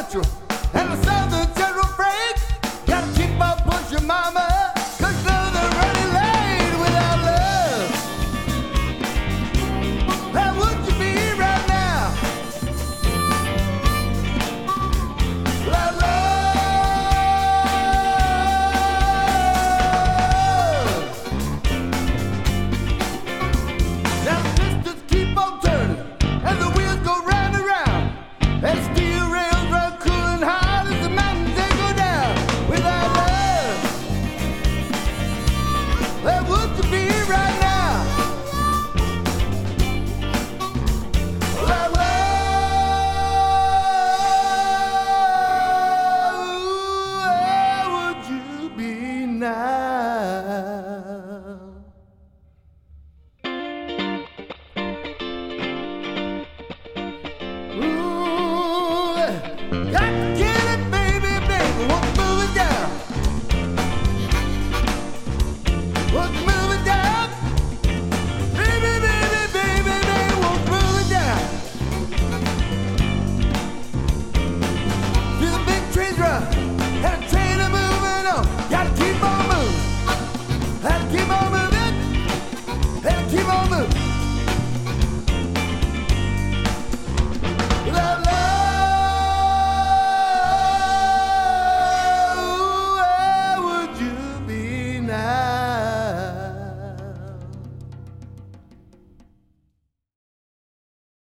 Central and the Southern Central Freight. Gotta keep on pushing, mama, 'cause you know they're running late without love. Where would you be right now? Without love. Now the distance keep on turning and the wheels go round and round. And steel rails run cool and hard as the mountains they go down. Without love, where would you be right now? Without love, where would you be now? Ooh, got to